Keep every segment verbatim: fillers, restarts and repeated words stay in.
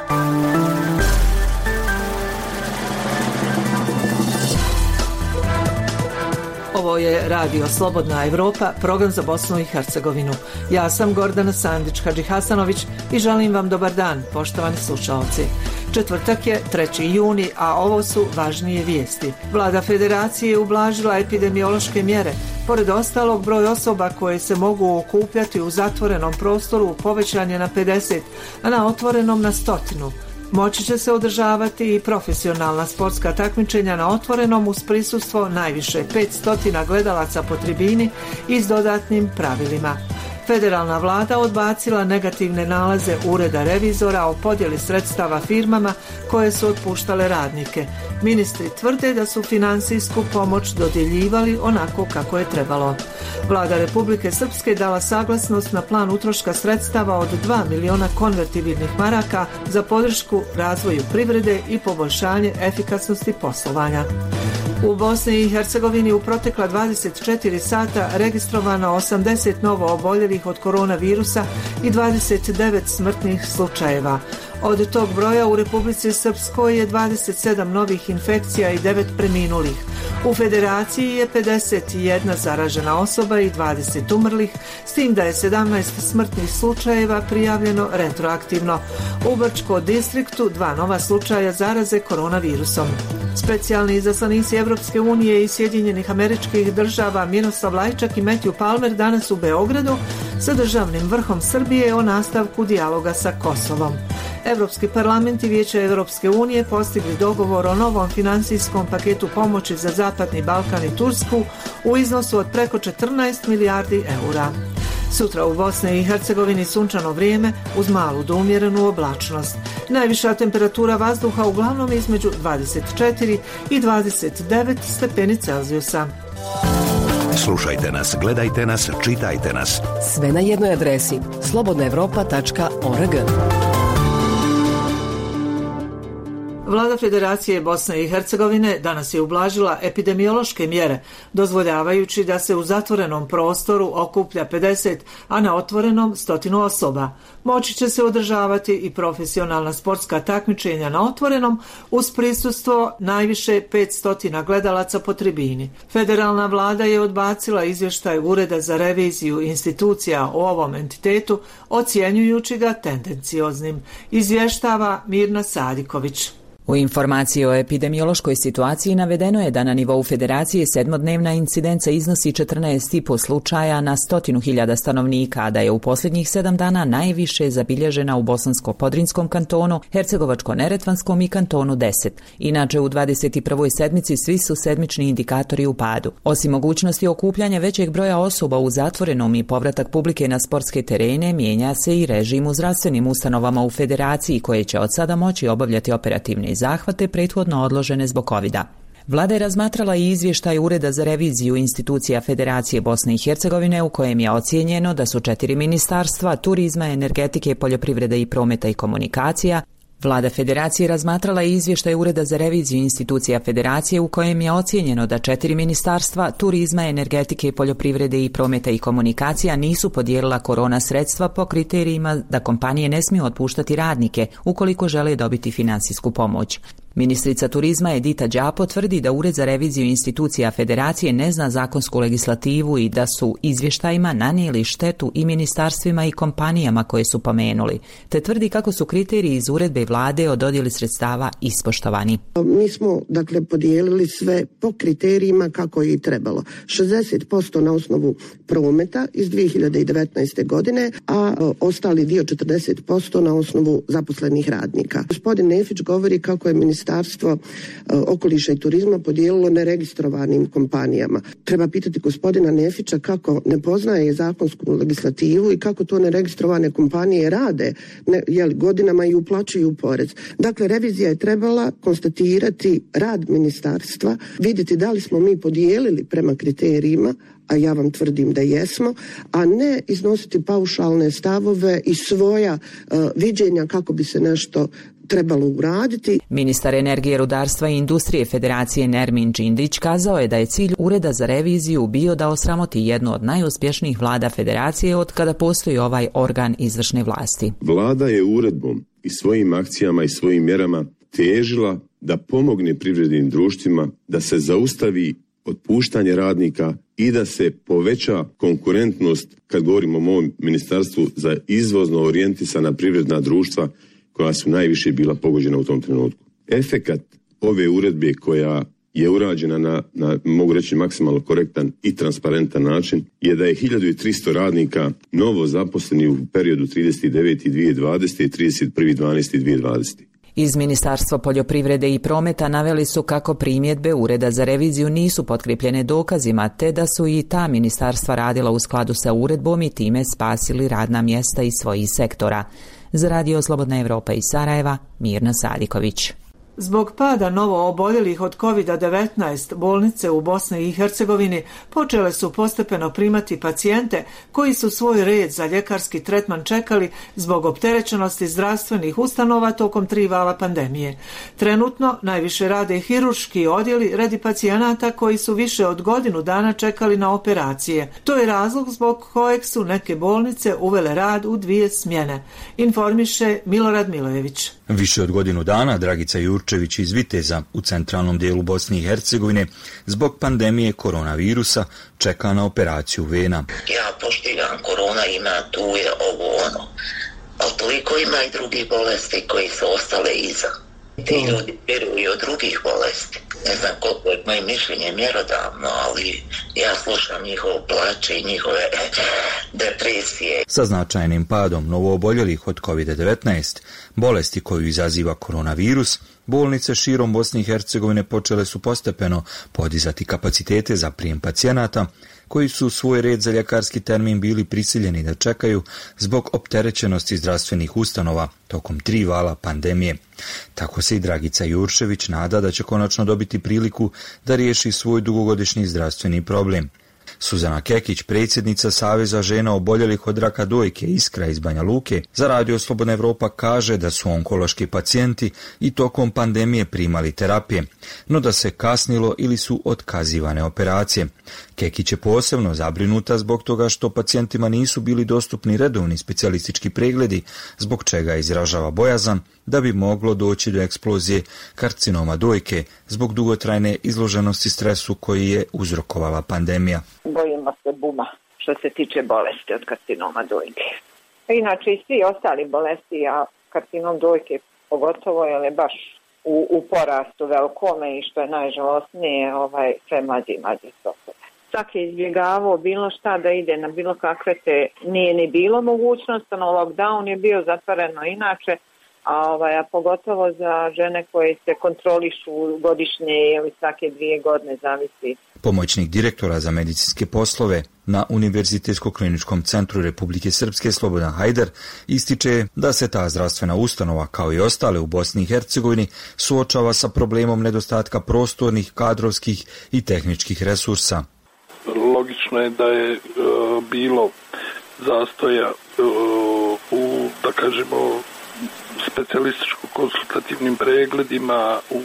Ovo je Radio Slobodna Evropa, program za Bosnu i Hercegovinu. Ja sam Gordana Sandić-Hadži Hasanović i želim vam dobar dan, poštovani slušalci. Četvrtak je treći juni, a ovo su važnije vijesti. Vlada Federacije je ublažila epidemiološke mjere. Pored ostalog, broj osoba koje se mogu okupljati u zatvorenom prostoru povećan je na pedeset, a na otvorenom na stotinu. Moći će se održavati i profesionalna sportska takmičenja na otvorenom uz prisustvo najviše petsto gledalaca po tribini i s dodatnim pravilima. Federalna vlada odbacila negativne nalaze Ureda revizora o podjeli sredstava firmama koje su otpuštale radnike. Ministri tvrde da su finansijsku pomoć dodjeljivali onako kako je trebalo. Vlada Republike Srpske dala saglasnost na plan utroška sredstava od dva miliona konvertibilnih maraka za podršku razvoju privrede i poboljšanje efikasnosti poslovanja. U Bosni i Hercegovini u protekla dvadeset četiri sata registrovano osamdeset novo oboljelih od koronavirusa i dvadeset devet smrtnih slučajeva. Od tog broja u Republici Srpskoj je dvadeset sedam novih infekcija i devet preminulih. U Federaciji je pedeset jedna zaražena osoba i dvadeset umrlih, s tim da je sedamnaest smrtnih slučajeva prijavljeno retroaktivno. U Brčko distriktu dva nova slučaja zaraze koronavirusom. Specijalni izaslanici Evropske unije i Sjedinjenih Američkih Država Miroslav Lajčak i Matthew Palmer danas u Beogradu sa državnim vrhom Srbije o nastavku dijaloga sa Kosovom. Evropski parlament i Vijeće Evropske unije postigli dogovor o novom finansijskom paketu pomoći za Zapadni Balkan i Tursku u iznosu od preko četrnaest milijardi eura. Sutra u Bosni i Hercegovini sunčano vrijeme uz malu do umjerenu oblačnost. Najviša temperatura vazduha uglavnom između dvadeset četiri i dvadeset devet stepeni Celzijusa. Slušajte nas, gledajte nas, čitajte nas. Sve na jednoj adresi slobodna evropa tačka org. Vlada Federacije Bosne i Hercegovine danas je ublažila epidemiološke mjere, dozvoljavajući da se u zatvorenom prostoru okuplja pedeset, a na otvorenom stotinu osoba. Moći će se održavati i profesionalna sportska takmičenja na otvorenom uz prisustvo najviše petsto gledalaca po tribini. Federalna vlada je odbacila izvještaj Ureda za reviziju institucija o ovom entitetu, ocjenjujući ga tendencioznim. Izvještava Mirna Sadiković. U informaciji o epidemiološkoj situaciji navedeno je da na nivou Federacije sedmodnevna incidenca iznosi četrnaest i po slučaja na stotinu hiljada stanovnika, a da je u posljednjih sedam dana najviše zabilježena u Bosansko-Podrinskom kantonu, Hercegovačko-Neretvanskom i kantonu deset. Inače, u dvadeset prvoj sedmici svi su sedmični indikatori u padu. Osim mogućnosti okupljanja većeg broja osoba u zatvorenom i povratak publike na sportske terene, mijenja se i režim u zdravstvenim ustanovama u Federaciji, koje će od sada moći obavljati operativne zahvate prethodno odložene zbog kovida. Vlada je razmatrala i izvještaj Ureda za reviziju institucija Federacije Bosne i Hercegovine u kojem je ocijenjeno da su četiri ministarstva turizma, energetike, poljoprivrede i prometa i komunikacija. Vlada Federacije razmatrala i izvještaj Ureda za reviziju institucija Federacije u kojem je ocijenjeno da četiri ministarstva turizma, energetike, poljoprivrede i prometa i komunikacija nisu podijelila korona sredstva po kriterijima da kompanije ne smiju otpuštati radnike ukoliko žele dobiti finansijsku pomoć. Ministrica turizma Edita Đapo tvrdi da Ured za reviziju institucija Federacije ne zna zakonsku legislativu i da su izvještajima nanijeli štetu i ministarstvima i kompanijama koje su pomenuli, te tvrdi kako su kriteriji iz uredbe vlade o dodjeli sredstava ispoštovani. Mi smo dakle podijelili sve po kriterijima kako je i trebalo. šezdeset posto na osnovu prometa iz dvije hiljade devetnaeste. godine, a ostali dio četrdeset posto na osnovu zaposlenih radnika. Gospodin Nefić govori kako je ministarstvo Ministarstvo okoliša i turizma podijelilo neregistrovanim kompanijama. Treba pitati gospodina Nefića kako ne poznaje zakonsku legislativu i kako to neregistrovane kompanije rade, ne, jel, godinama i uplaćuju porez. Dakle, revizija je trebala konstatirati rad ministarstva, vidjeti da li smo mi podijelili prema kriterijima, a ja vam tvrdim da jesmo, a ne iznositi paušalne stavove i svoja uh, viđenja kako bi se nešto trebalo uraditi. Ministar energije, rudarstva i industrije Federacije Nermin Džindić kazao je da je cilj Ureda za reviziju bio da osramoti jednu od najuspješnijih vlada Federacije od kada postoji ovaj organ izvršne vlasti. Vlada je uredbom i svojim akcijama i svojim mjerama težila da pomogne privrednim društvima, da se zaustavi otpuštanje radnika i da se poveća konkurentnost, kad govorimo o mom ministarstvu, za izvozno orijentisana privredna društva koja su najviše bila pogođena u tom trenutku. Efekat ove uredbe koja je urađena na, na, mogu reći, maksimalno korektan i transparentan način, je da je hiljadu tristo radnika novo zaposleni u periodu trideset devete dvije tisuće dvadesete i trideset prve dvanaeste dvije tisuće dvadesete. Iz Ministarstva poljoprivrede i prometa naveli su kako primjedbe Ureda za reviziju nisu potkrepljene dokazima, te da su i ta ministarstva radila u skladu sa uredbom i time spasili radna mjesta iz svojih sektora. Za Radio Slobodna Evropa iz Sarajeva, Mirna Sadiković. Zbog pada novo oboljelih od kovid devetnaest, bolnice u Bosni i Hercegovini počele su postepeno primati pacijente koji su svoj red za ljekarski tretman čekali zbog opterećenosti zdravstvenih ustanova tokom tri vala pandemije. Trenutno najviše rade hirurški odjeli radi pacijenata koji su više od godinu dana čekali na operacije. To je razlog zbog kojeg su neke bolnice uvele rad u dvije smjene, informiše Milorad Milojević. Više od godinu dana Dragica Jurčević iz Viteza u centralnom dijelu Bosne i Hercegovine zbog pandemije koronavirusa čeka na operaciju vena. Ja poštivam, korona ima, tu je ovo ono, ali toliko ima i drugih bolesti koji su ostale iza. Ti ljudi vjeruju od drugih bolesti. Ne znam koliko je moje mišljenje mjerodavno, ali ja slušam njihovo plaće i njihove depresije. Sa značajnim padom novooboljelih od kovid devetnaest, bolesti koju izaziva koronavirus, bolnice širom Bosne i Hercegovine počele su postepeno podizati kapacitete za prijem pacijenata koji su svoj red za ljekarski termin bili prisiljeni da čekaju zbog opterećenosti zdravstvenih ustanova tokom tri vala pandemije. Tako se i Dragica Jurčević nada da će konačno dobiti priliku da riješi svoj dugogodišnji zdravstveni problem. Suzana Kekić, predsjednica Saveza žena oboljelih od raka dojke Iskra iz Banja Luke, za Radio Slobodna Evropa kaže da su onkološki pacijenti i tokom pandemije primali terapije, no da se kasnilo ili su otkazivane operacije. Kekić je posebno zabrinuta zbog toga što pacijentima nisu bili dostupni redovni specijalistički pregledi, zbog čega izražava bojazan da bi moglo doći do eksplozije karcinoma dojke zbog dugotrajne izloženosti stresu koji je uzrokovala pandemija. Bojimo se buma što se tiče bolesti od karcinoma dojke. Inače i svi ostali bolesti, a karcinom dojke pogotovo je baš u, u porastu velikome i što je najžalostnije, ovaj, sve mlađi i mlađi osobe. Svaki je izbjegavao bilo šta da ide na bilo kakve te, nije ni bilo mogućnost, no lockdown je bio zatvoreno inače, a, ovaj, a pogotovo za žene koje se kontrolišu godišnje ili svake dvije godine, zavisi. Pomoćnik direktora za medicinske poslove na Univerzitetsko-kliničkom centru Republike Srpske Slobodan Hajder ističe da se ta zdravstvena ustanova, kao i ostale u Bosni i Hercegovini, suočava sa problemom nedostatka prostornih, kadrovskih i tehničkih resursa. Logično je da je e, bilo zastoja e, u, da kažemo, specijalističko-konsultativnim pregledima, u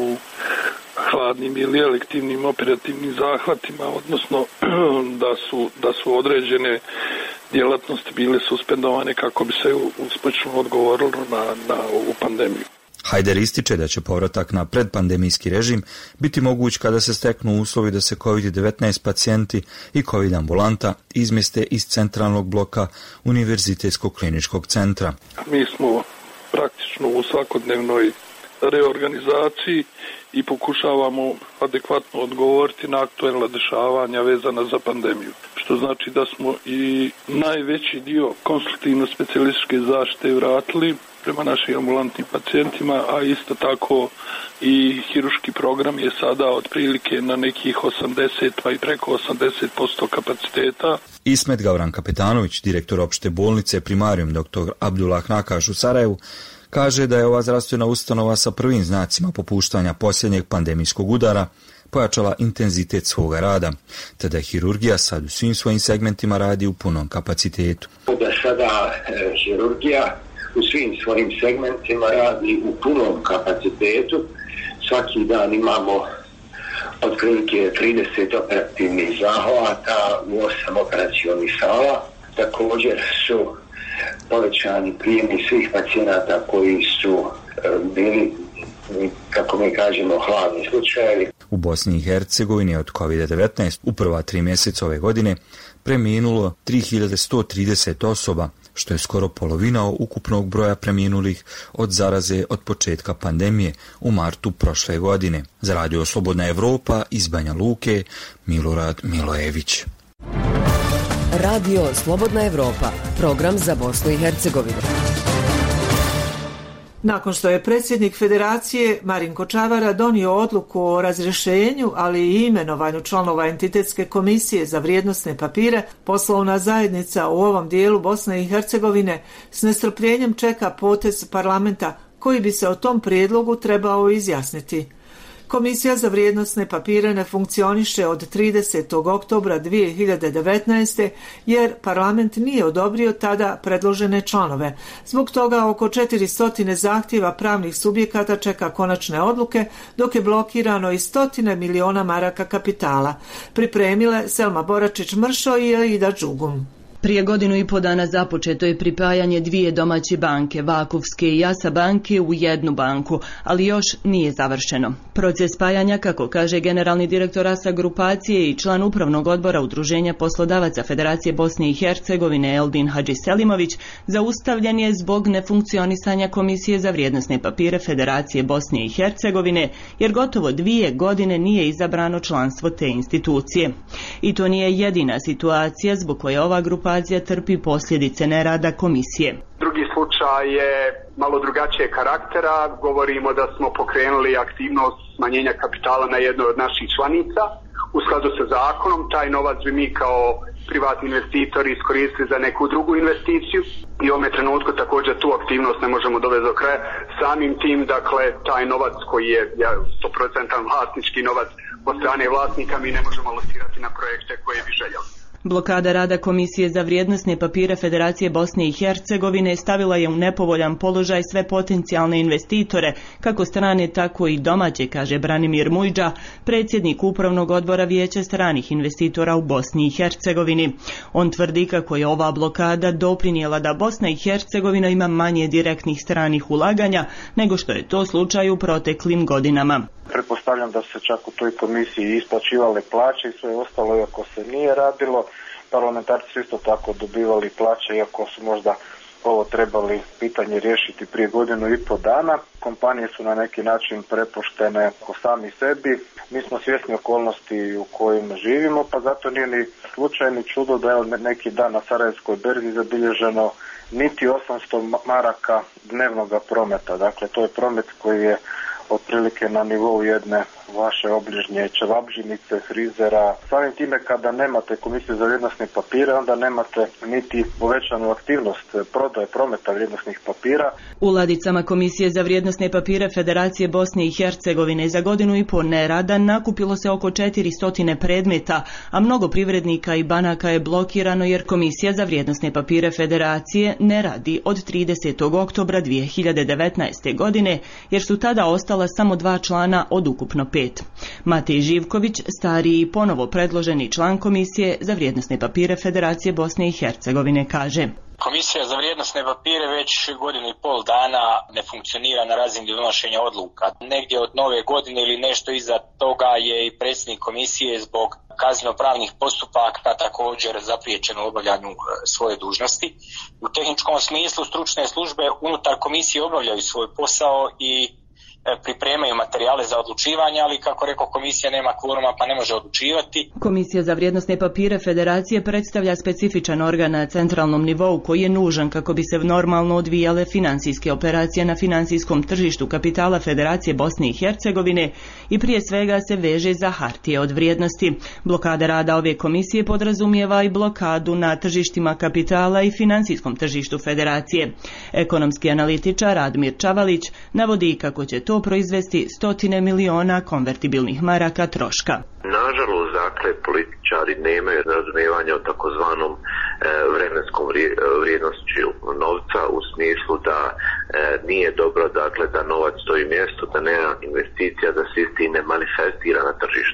hladnim ili elektivnim operativnim zahvatima, odnosno da su, da su određene djelatnosti bile suspendovane kako bi se uspješno odgovorilo na, na ovu pandemiju. Hajder ističe da će povratak na predpandemijski režim biti moguć kada se steknu uslovi da se kovid devetnaest pacijenti i COVID ambulanta izmjeste iz centralnog bloka Univerzitetskog kliničkog centra. Mi smo praktično u svakodnevnoj reorganizaciji i pokušavamo adekvatno odgovoriti na aktuelna dešavanja vezana za pandemiju. Što znači da smo i najveći dio konsultativno-specijalističke zaštite vratili prema našim ambulantnim pacijentima, a isto tako i hirurški program je sada otprilike na nekih osamdeset pa i preko osamdeset posto kapaciteta. Ismet Gavran Kapetanović, direktor opšte bolnice Primarium doktor Abdullah Nakaš u Sarajevu, kaže da je ova zdravstvena ustanova sa prvim znacima popuštanja posljednjeg pandemijskog udara pojačala intenzitet svoga rada, te da hirurgija sad u svim svojim segmentima radi u punom kapacitetu. Da sada e, hirurgija u svim svojim segmentima radi u punom kapacitetu. Svaki dan imamo otprilike trideset operativnih zahvata u osam operacionih sala. Također su povećani prijemi svih pacijenata koji su bili, kako mi kažemo, hladni slučajevi. U Bosni i Hercegovini od kovid devetnaest u prva tri mjeseca ove godine preminulo tri hiljade sto trideset osoba, što je skoro polovina ukupnog broja preminulih od zaraze od početka pandemije u martu prošle godine. Za Radio Slobodna Evropa iz Banja Luke, Milorad Milojević. Radio Slobodna Evropa, program za Bosnu i Hercegovinu. Nakon što je predsjednik Federacije Marinko Čavara donio odluku o razrješenju, ali i imenovanju članova entitetske komisije za vrijednosne papire, poslovna zajednica u ovom dijelu Bosne i Hercegovine s nestrpljenjem čeka potez parlamenta koji bi se o tom prijedlogu trebao izjasniti. Komisija za vrijednosne papire ne funkcioniše od tridesetog oktobra dvije hiljade devetnaeste. jer parlament nije odobrio tada predložene članove. Zbog toga oko četiristo zahtjeva pravnih subjekata čeka konačne odluke, dok je blokirano i stotine miliona maraka kapitala. Pripremile Selma Boračić-Mršo i Aida Đugum. Prije godinu i po dana započeto je pripajanje dvije domaće banke, Vakufske i Jasa banke, u jednu banku, ali još nije završeno. Proces spajanja, kako kaže generalni direktor Asa grupacije i član upravnog odbora Udruženja poslodavaca Federacije Bosne i Hercegovine Eldin Hadžiselimović, zaustavljen je zbog nefunkcionisanja Komisije za vrijednosne papire Federacije Bosne i Hercegovine, jer gotovo dvije godine nije izabrano članstvo te institucije. I to nije jedina situacija zbog koje ova grupa trpi posljedice nerada komisije. Drugi slučaj je malo drugačije karaktera. Govorimo da smo pokrenuli aktivnost smanjenja kapitala na jednoj od naših članica. U skladu sa zakonom, taj novac bi mi kao privatni investitori iskoristili za neku drugu investiciju i u ovome trenutku također tu aktivnost ne možemo dovesti do kraja. Samim tim, dakle, taj novac koji je sto posto vlasnički novac od strane vlasnika mi ne možemo locirati na projekte koje bi željeli. Blokada rada Komisije za vrijednosne papire Federacije Bosne i Hercegovine stavila je u nepovoljan položaj sve potencijalne investitore, kako strane tako i domaće, kaže Branimir Mujđa, predsjednik upravnog odbora Vijeća stranih investitora u Bosni i Hercegovini. On tvrdi kako je ova blokada doprinijela da Bosna i Hercegovina ima manje direktnih stranih ulaganja nego što je to slučaj u proteklim godinama. Pretpostavljam da se čak u toj komisiji isplaćivale plaće i sve ostalo, iako se nije radilo. Parlamentarci su isto tako dobivali plaće, iako su možda ovo trebali pitanje riješiti prije godinu i pol dana. Kompanije su na neki način prepuštene o sami sebi. Mi smo svjesni okolnosti u kojima živimo, pa zato nije ni slučaj ni čudo da je neki dan na Sarajevskoj berzi zabilježeno niti osamsto maraka dnevnog prometa. Dakle, to je promet koji je otprilike na nivou jedne vaše obližnje Čevabžinice, Frizera. Samim time kada nemate Komisiju za vrijednosne papire, onda nemate niti povećanu aktivnost prodaje prometa vrijednosnih papira. U ladicama Komisije za vrijednosne papire Federacije Bosne i Hercegovine za godinu i po nerada nakupilo se oko četiristo predmeta, a mnogo privrednika i banaka je blokirano jer Komisija za vrijednosne papire Federacije ne radi od tridesetog oktobra dvije hiljade devetnaeste. godine, jer su tada ostala samo dva člana od ukupno pet. Matej Živković, stariji i ponovo predloženi član Komisije za vrijednosne papire Federacije Bosne i Hercegovine, kaže: Komisija za vrijednosne papire već godinu i pol dana ne funkcionira na razini donošenja odluka. Negdje od nove godine ili nešto iza toga je i predsjednik komisije zbog kazneno-pravnih postupaka također zapriječen u obavljanju svoje dužnosti. U tehničkom smislu stručne službe unutar komisije obavljaju svoj posao i pripremaju materijale za odlučivanje, ali kako rekao, komisija nema kvoruma pa ne može odlučivati. Komisija za vrijednosne papire Federacije predstavlja specifičan organ na centralnom nivou koji je nužan kako bi se normalno odvijale financijske operacije na financijskom tržištu kapitala Federacije Bosne i Hercegovine i prije svega se veže za hartije od vrijednosti. Blokada rada ove komisije podrazumijeva i blokadu na tržištima kapitala i financijskom tržištu Federacije. Ekonomski analitičar Admir Čavalić navodi kako će to proizvesti stotine miliona konvertibilnih maraka troška. Nažalost, dakle, političari nemaju razumijevanja o takozvanom e, vremenskom vrijednošću novca, u smislu da e, nije dobro, dakle, da novac stoji mjesto, da nema investicija, da se isti ne manifestira na tržištu.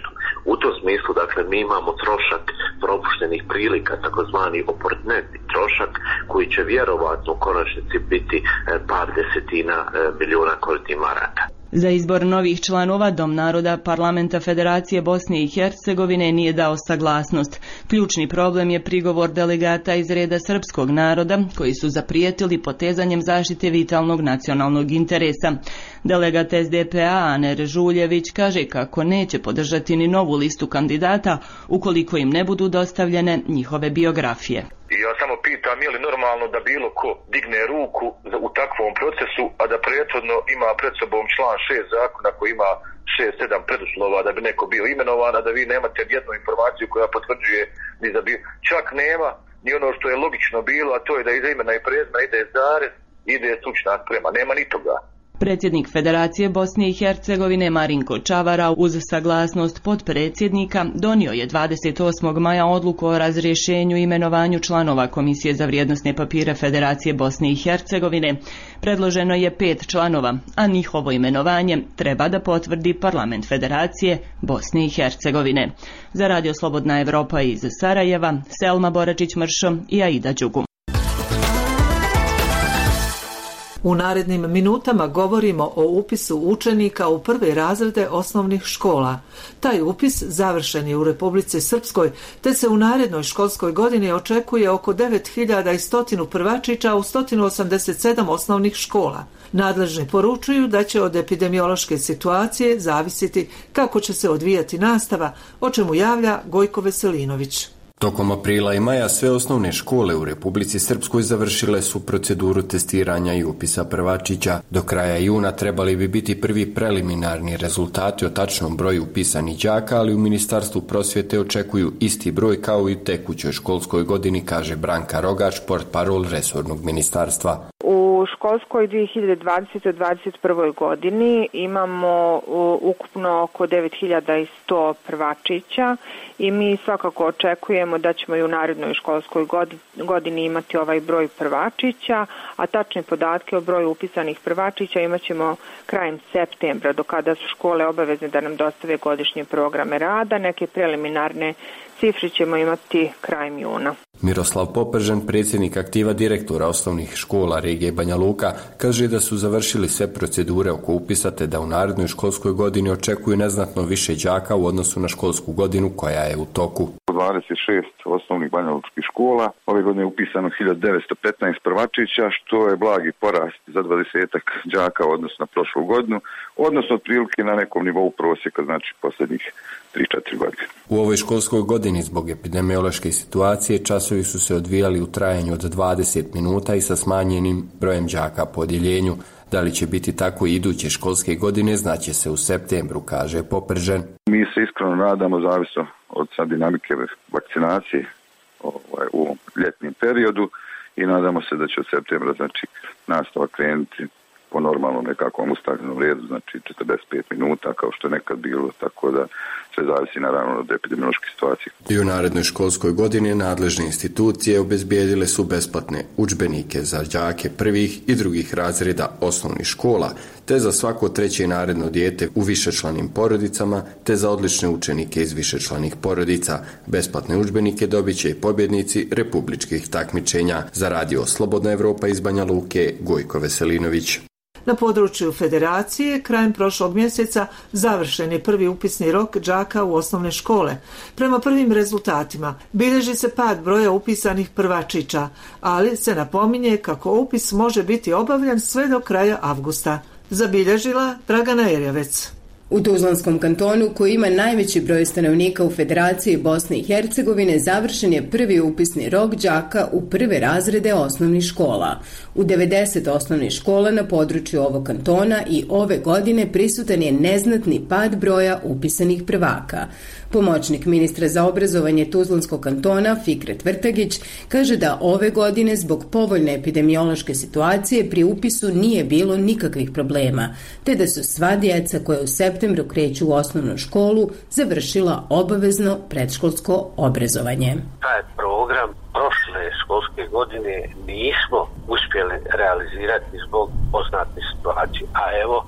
U tom smislu, dakle, mi imamo trošak propuštenih prilika, takozvani oportunitni trošak, koji će vjerovatno u konačnici biti par desetina milijuna kolitih maraka. Za izbor novih članova Dom naroda Parlamenta Federacije Bosne i Hercegovine nije dao saglasnost. Ključni problem je prigovor delegata iz reda srpskog naroda koji su zaprijetili potezanjem zaštite vitalnog nacionalnog interesa. Delegat S D P A Aner Žuljević kaže kako neće podržati ni novu listu kandidata ukoliko im ne budu dostavljene njihove biografije. I ja samo pitam je li normalno da bilo ko digne ruku u takvom procesu, a da prethodno ima pred sobom član šest zakona koji ima šest sedam preduslova da bi neko bio imenovan, a da vi nemate jednu informaciju koja potvrđuje ni za bio. Čak nema ni ono što je logično bilo, a to je da iza imena i prezimena ide zarez, ide stručna sprema. Nema ni toga. Predsjednik Federacije Bosne i Hercegovine Marinko Čavara uz saglasnost potpredsjednika donio je dvadeset osmog maja odluku o razrješenju i imenovanju članova Komisije za vrijednosne papire Federacije Bosne i Hercegovine. Predloženo je pet članova, a njihovo imenovanje treba da potvrdi Parlament Federacije Bosne i Hercegovine. Za Radio Slobodna Evropa iz Sarajeva, Selma Boračić-Mršo i Aida Đugum. U narednim minutama govorimo o upisu učenika u prve razrede osnovnih škola. Taj upis završen je u Republici Srpskoj, te se u narednoj školskoj godini očekuje oko devet hiljada sto prvačića u sto osamdeset sedam osnovnih škola. Nadležni poručuju da će od epidemiološke situacije zavisiti kako će se odvijati nastava, o čemu javlja Gojko Veselinović. Tokom aprila i maja sve osnovne škole u Republici Srpskoj završile su proceduru testiranja i upisa prvačića. Do kraja juna trebali bi biti prvi preliminarni rezultati o tačnom broju upisanih đaka, ali u Ministarstvu prosvjete očekuju isti broj kao i u tekućoj školskoj godini, kaže Branka Rogač, portparol resornog ministarstva. U školskoj dvije hiljade dvadesete dvadeset prve godini imamo ukupno oko devet hiljada sto prvačića i mi svakako očekujemo da ćemo i u narednoj školskoj godini imati ovaj broj prvačića, a tačne podatke o broju upisanih prvačića imat ćemo krajem septembra, do kada su škole obavezne da nam dostave godišnje programe rada. Neke preliminarne cifre ćemo imati krajem juna. Miroslav Popržan, predsjednik aktiva direktora osnovnih škola regije Banja Luka, kaže da su završili sve procedure oko upisa te da u narednoj školskoj godini očekuju neznatno više đaka u odnosu na školsku godinu koja je u toku. dvadeset šest osnovnih banjalučkih škola. Ove godine je upisano hiljadu devetsto petnaest prvačića, što je blagi porast za dvadesetak đaka u odnosu na prošlu godinu, odnosno otprilike na nekom nivou prosjeka, znači posljednjih tri četiri godine. U ovoj školskoj godini zbog epidemiološke situacije časovi su se odvijali u trajanju od dvadeset minuta i sa smanjenim brojem đaka po odjeljenju. Da li će biti tako i iduće školske godine, znaće se u septembru, kaže Popržen. Mi se iskreno nadamo, zavisno od sad dinamike vakcinacije ovaj, u ovom ljetnim periodu, i nadamo se da će od septembra, znači, nastava krenuti po normalnom nekakvom ustaljenom redu, znači četrdeset pet minuta kao što je nekad bilo, tako da sve zavisi naravno od epidemiološke situacije. I u narednoj školskoj godini nadležne institucije obezbijedile su besplatne udžbenike za đake prvih i drugih razreda osnovnih škola, te za svako treće naredno dijete u višečlanim porodicama, te za odlične učenike iz višečlanih porodica. Besplatne udžbenike dobit će i pobjednici republičkih takmičenja. Za Radio Slobodna Evropa iz Banja Luke, Gojko Veselinović. Na području Federacije krajem prošlog mjeseca završen je prvi upisni rok đaka u osnovne škole. Prema prvim rezultatima bilježi se pad broja upisanih prvačića, ali se napominje kako upis može biti obavljen sve do kraja avgusta. Zabilježila Dragana Erjavec. U Tuzlanskom kantonu, koji ima najveći broj stanovnika u Federaciji Bosne i Hercegovine, završen je prvi upisni rok đaka u prve razrede osnovnih škola. U devedeset osnovnih škola na području ovog kantona i ove godine prisutan je neznatni pad broja upisanih prvaka. Pomoćnik ministra za obrazovanje Tuzlanskog kantona Fikret Vrtagić kaže da ove godine zbog povoljne epidemiološke situacije pri upisu nije bilo nikakvih problema, te da su sva djeca koja u septembru kreću u osnovnu školu završila obavezno predškolsko obrazovanje. Taj program prošle školske godine nismo uspjeli realizirati zbog poznate situacije, a evo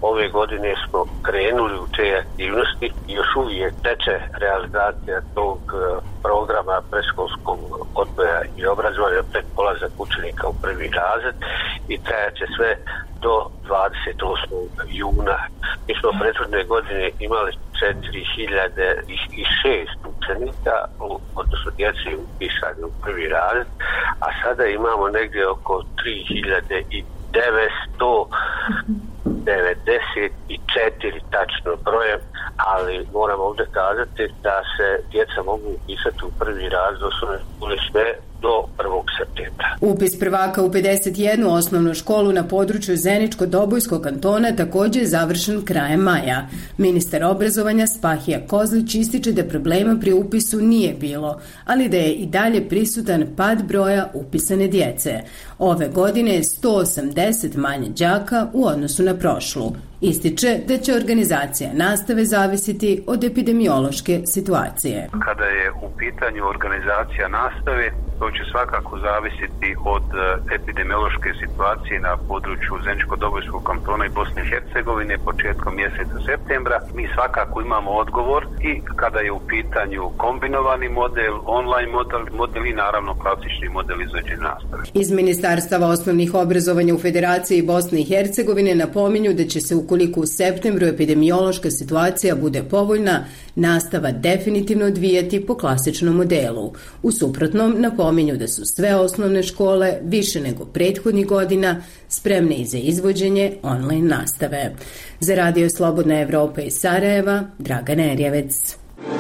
ove godine smo krenuli u te aktivnosti i još uvijek teče realizacija tog programa predškolskog odgoja i obrazovanja pred polazak učenika u prvi razred i trajaće sve do dvadeset osmog juna. Mi smo prethodne godine imali četiri hiljade šest učenika, odnosno djece upisani u prvi razred, a sada imamo negdje oko tri hiljade devetsto devedeset četiri tačno brojem, ali moram ovdje kazati da se djeca mogu upisati u prvi razred osnovne škole sve do prvog septembra. Upis prvaka u pedeset jednu osnovnu školu na području Zeničko-Dobojskog kantona također je završen krajem maja. Ministar obrazovanja Spahija Kozlić ističe da problema pri upisu nije bilo, ali da je i dalje prisutan pad broja upisane djece. Ove godine je sto osamdeset manje đaka u odnosu na prošlu. Ističe da će organizacija nastave zavisiti od epidemiološke situacije. Kada je u pitanju organizacija nastave, to će svakako zavisiti od epidemiološke situacije na području Zeničko-Dobojskog kantona i Bosne i Hercegovine početkom mjeseca septembra. Mi svakako imamo odgovor i kada je u pitanju kombinovani model, online model, model i naravno klasični model izvođenja nastave. Iz Ministarstava osnovnih obrazovanja u Federaciji Bosne i Hercegovine napominju da će se ukoliko u septembru epidemiološka situacija bude povoljna, nastava definitivno odvijati po klasičnom modelu. U suprotnom napominju da su sve osnovne škole više nego prethodnih godina spremne i za izvođenje online nastave. Za Radio Slobodna Evropa iz Sarajeva, Dragana Erjevec.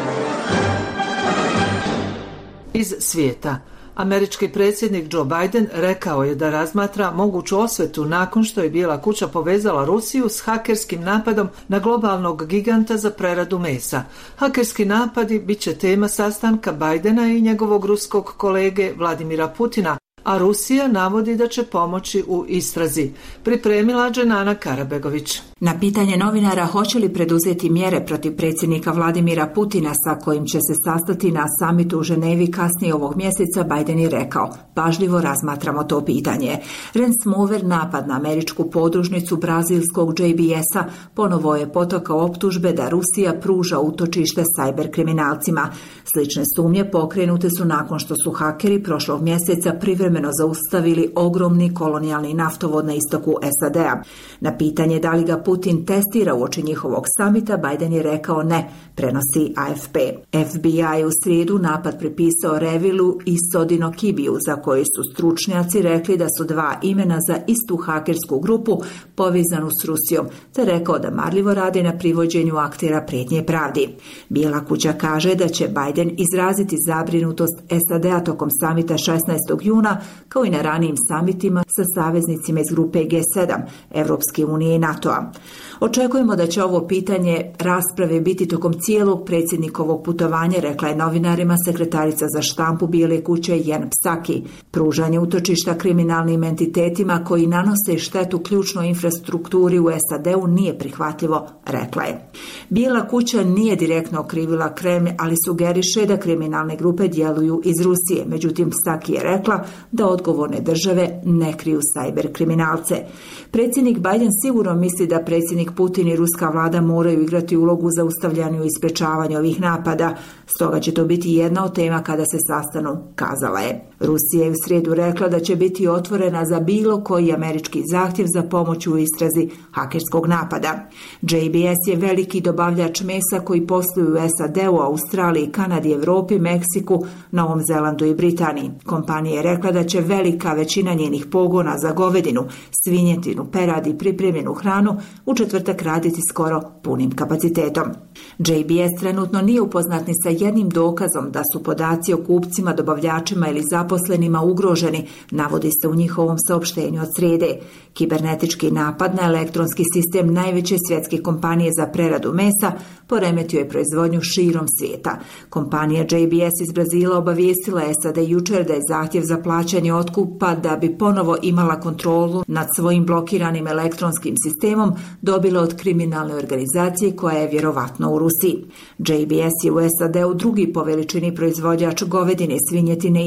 Iz svijeta. Američki predsjednik Joe Biden rekao je da razmatra moguću osvetu nakon što je Bijela kuća povezala Rusiju s hakerskim napadom na globalnog giganta za preradu mesa. Hakerski napadi bit će tema sastanka Bidena i njegovog ruskog kolege Vladimira Putina, a Rusija navodi da će pomoći u istrazi. Pripremila Dženana Karabegović. Na pitanje novinara hoće li preduzeti mjere protiv predsjednika Vladimira Putina sa kojim će se sastati na samitu u Ženevi kasnije ovog mjeseca, Biden je rekao: pažljivo razmatramo to pitanje. Ransomware napad na američku podružnicu brazilskog J B S-a ponovo je potakao optužbe da Rusija pruža utočište sajber kriminalcima. Slične sumnje pokrenute su nakon što su hakeri prošlog mjeseca privremeno zaustavili ogromni kolonijalni naftovod na istoku S A D-a. Na pitanje da li ga Putin testira uoči njihovog samita, Biden je rekao ne, prenosi A F P. F B I u srijedu napad pripisao Revilu i Sodino Kibiju, za koji su stručnjaci rekli da su dva imena za istu hakersku grupu povezanu s Rusijom, te rekao da marljivo radi na privođenju aktera prijetnje pravdi. Bijela kuća kaže da će Biden izraziti zabrinutost S A D-a tokom samita šesnaestog juna, kao i na ranijim samitima sa saveznicima iz grupe G sedam, Evropske unije i NATO-a. Očekujemo da će ovo pitanje rasprave biti tokom cijelog predsjednikovog putovanja, rekla je novinarima sekretarica za štampu Bijele kuće Jen Psaki. Pružanje utočišta kriminalnim entitetima koji nanose štetu ključnoj infrastrukturi u S A D-u nije prihvatljivo, rekla je. Bijela kuća nije direktno okrivila Kremlj, ali sugeriše da kriminalne grupe djeluju iz Rusije. Međutim, Psaki je rekla da odgovorne države ne kriju sajber kriminalce. Predsjednik Biden sigurno misli da predsjednik Putin i ruska vlada moraju igrati ulogu za ustavljanju i sprečavanju ovih napada, stoga će to biti jedna od tema kada se sastanu, kazala je. Rusija je u srijedu rekla da će biti otvorena za bilo koji američki zahtjev za pomoć u istrazi hakerskog napada. J B S je veliki dobavljač mesa koji posluju u S A D-u, Australiji, Kanadi, Evropi, Meksiku, Novom Zelandu i Britaniji. Kompanija je rekla da će velika većina njenih pogona za govedinu, svinjetinu, perad i pripremljenu hranu u četvrtak raditi skoro punim kapacitetom. J B S trenutno nije upoznat ni sa jednim dokazom da su podaci o kupcima, dobavljačima ili zaposlenima ugroženi, navodi se u njihovom saopštenju od srijede. Kibernetički napad na elektronski sistem najveće svjetske kompanije za preradu mesa poremetio je proizvodnju širom svijeta. Kompanija J B S iz Brazila obavijestila S A D jučer da je zahtjev za plaćanje otkupa da bi ponovo imala kontrolu nad svojim blokiranim elektronskim sistemom dobila od kriminalne organizacije koja je vjerovatno u Rusiji. J B S je u S A D-u drugi po veličini proizvođač govedine, svinjetine i piletine.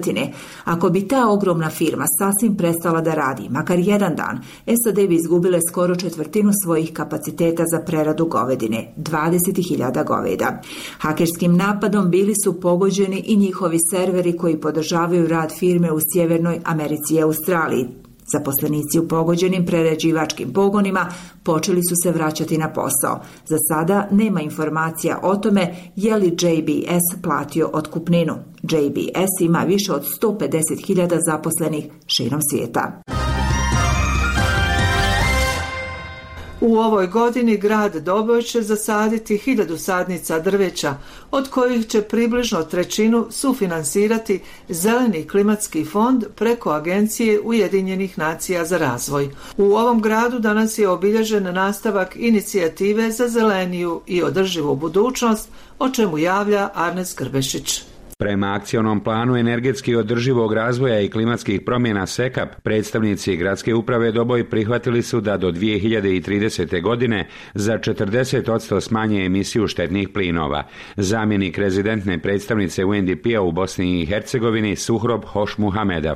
godine. Ako bi ta ogromna firma sasvim prestala da radi, makar jedan dan, S A D bi izgubile skoro četvrtinu svojih kapaciteta za preradu govedine, dvadeset hiljada goveda. Hakerskim napadom bili su pogođeni i njihovi serveri koji podržavaju rad firme u Sjevernoj Americi i Australiji. Zaposlenici u pogođenim prerađivačkim pogonima počeli su se vraćati na posao. Za sada nema informacija o tome je li J B S platio otkupninu. J B S ima više od sto pedeset hiljada zaposlenih širom svijeta. U ovoj godini grad Doboj će zasaditi hiljadu sadnica drveća, od kojih će približno trećinu sufinansirati Zeleni klimatski fond preko Agencije Ujedinjenih nacija za razvoj. U ovom gradu danas je obilježen nastavak inicijative za zeleniju i održivu budućnost, o čemu javlja Arnes Grbešić. Prema akcionom planu energetski održivog razvoja i klimatskih promjena S E K A P, predstavnici Gradske uprave Doboj prihvatili su da do dvije hiljade tridesete. godine za četrdeset posto smanje emisiju štetnih plinova. Zamjenik rezidentne predstavnice U N D P-a u Bosni i Hercegovini Suhrob Hošmuhamedov.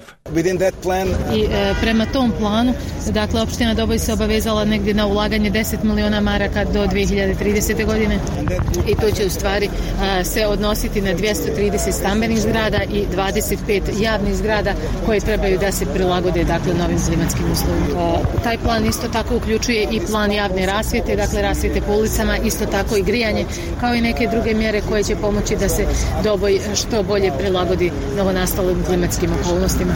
I e, prema tom planu, dakle, opština Doboj se obavezala negdje na ulaganje deset miliona maraka do dvije hiljade tridesete. godine i to će u stvari a, se odnositi na dvjesto trideset stambenih zgrada i dvadeset pet javnih zgrada koje trebaju da se prilagode, dakle, novim klimatskim uslovima. Taj plan isto tako uključuje i plan javne rasvjete, dakle rasvjete po ulicama, isto tako i grijanje, kao i neke druge mjere koje će pomoći da se Doboj što bolje prilagodi novonastalim klimatskim okolnostima.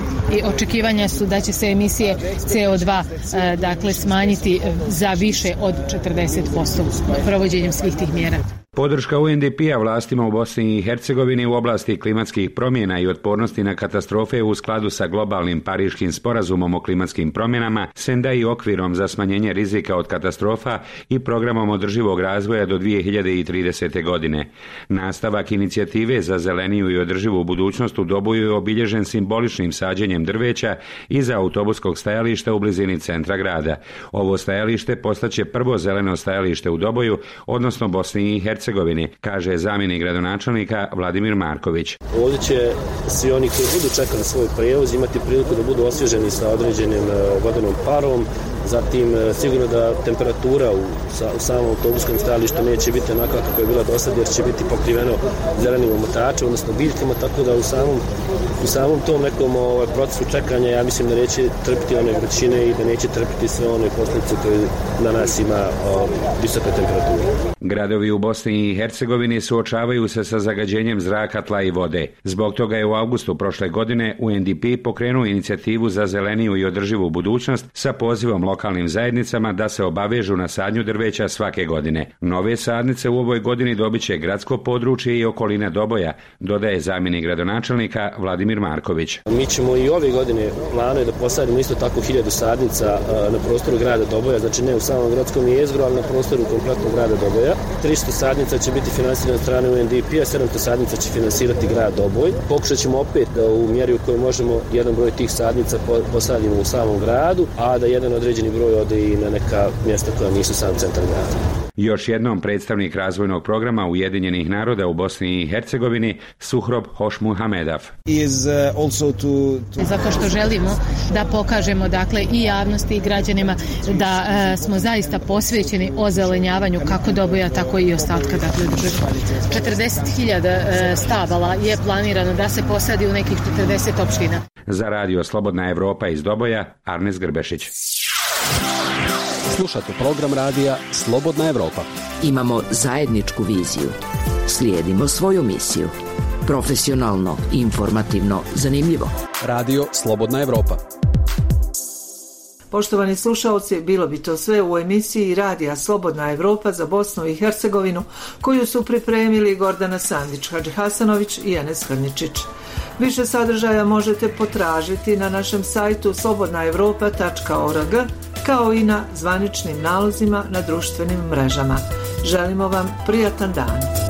I očekivanja su da će se emisije C O dva dakle smanjiti za više od četrdeset posto provođenjem svih tih mjera. Podrška U N D P-a vlastima u Bosni i Hercegovini u oblasti klimatskih promjena i otpornosti na katastrofe u skladu sa globalnim Pariškim sporazumom o klimatskim promjenama, senda i okvirom za smanjenje rizika od katastrofa i programom održivog razvoja do dvije hiljade tridesete. godine. Nastavak inicijative za zeleniju i održivu budućnost u Doboju je obilježen simboličnim sađenjem drveća iza autobuskog stajališta u blizini centra grada. Ovo stajalište postaće prvo zeleno stajalište u Doboju, odnosno Bosni i Hercegovini. Hercegovini, kaže zamjenik gradonačelnika Vladimir Marković. Ovdje će svi oni koji budu čekali svoj prijevoz imati priliku da budu osvježeni sa određenim vodenom parom, zatim sigurno da temperatura u, sa, u samom autobuskom stajalištu neće biti onaka kako je bila do sad, jer će biti pokriveno zelenim omotačem, odnosno biljkama, tako da u samom, u samom tom nekom ovaj, procesu čekanja ja mislim da neće trpiti one vrućine i da neće trpiti sve one posljedice koje na nas ima o, visoka temperatura. Gradovi u Bosni i Hercegovini suočavaju se sa zagađenjem zraka, tla i vode. Zbog toga je u avgustu prošle godine U N D P pokrenuo inicijativu za zeleniju i održivu budućnost sa pozivom lokalnim zajednicama da se obavežu na sadnju drveća svake godine. Nove sadnice u ovoj godini dobit će gradsko područje i okolina Doboja, dodaje zamjenik gradonačelnika Vladimir Marković. Mi ćemo i ove godine planu da posadimo isto tako hiljadu sadnica na prostoru grada Doboja, znači ne u samom gradskom jezgru, ali na prostoru kompletnog grada Doboja. tristo sadnica će biti finansirane od strane U N D P-a, sedamsto sadnica će finansirati grad Doboj. Pokušat ćemo opet da u mjeri u kojoj možemo jedan broj tih sadnica posadimo u samom gradu, a da jedan određeni broj ode i na neka mjesta koja nisu sam centar grada. Još jednom predstavnik razvojnog programa Ujedinjenih naroda u Bosni i Hercegovini Suhrob Hošmuhamedov. Zato što želimo da pokažemo, dakle, i javnosti i građanima da e, smo zaista posvećeni ozelenjavanju kako Doboja, tako i ostatka, dakle, države. četrdeset hiljada e, stabala je planirano da se posadi u nekih četrdeset opština. Za radio Slobodna Evropa iz Doboja, Arnes Grbešić. Slušate program radija Slobodna Evropa. Imamo zajedničku viziju. Slijedimo svoju misiju. Profesionalno, informativno, zanimljivo. Radio Slobodna Evropa. Poštovani slušalci, bilo bi to sve u emisiji Radija Slobodna Evropa za Bosnu i Hercegovinu, koju su pripremili Gordana Sandić, Hadži Hasanović i Enes Hrničić. Više sadržaja možete potražiti na našem sajtu slobodna evropa tačka org, kao i na zvaničnim nalozima na društvenim mrežama. Želimo vam prijatan dan.